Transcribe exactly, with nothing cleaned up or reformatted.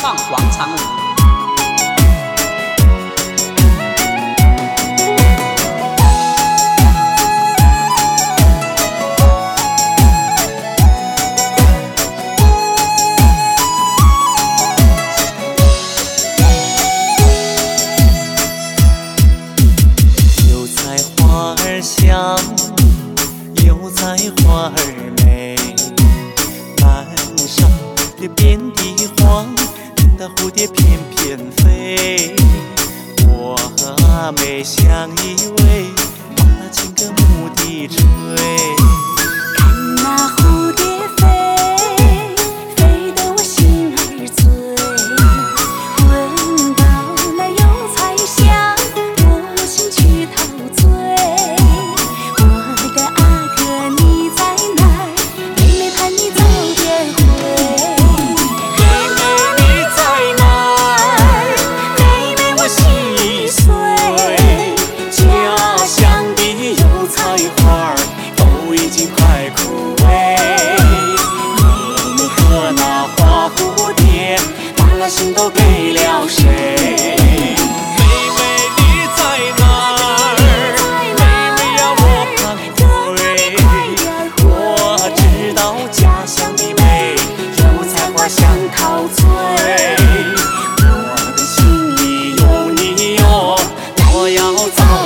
放广场舞。 油菜花儿香，油菜花儿美，岸上的遍地黄，那蝴蝶翩翩飞。我和阿妹相依偎，把那情歌牧笛吹。 看那蝴蝶飞，飞得我心儿醉。闻到那油菜香，我心去陶醉。我的阿哥你在哪儿？妹妹盼你早点回。 妹妹你在哪儿？ 妹妹我心已碎。 家乡的油菜花儿都已经快枯萎。妹妹和那花蝴蝶，把那心都给了谁？妹妹你在哪儿？妹妹呀我盼归。我知道家乡的美，油菜花香陶醉。我的心里有你哟，我要早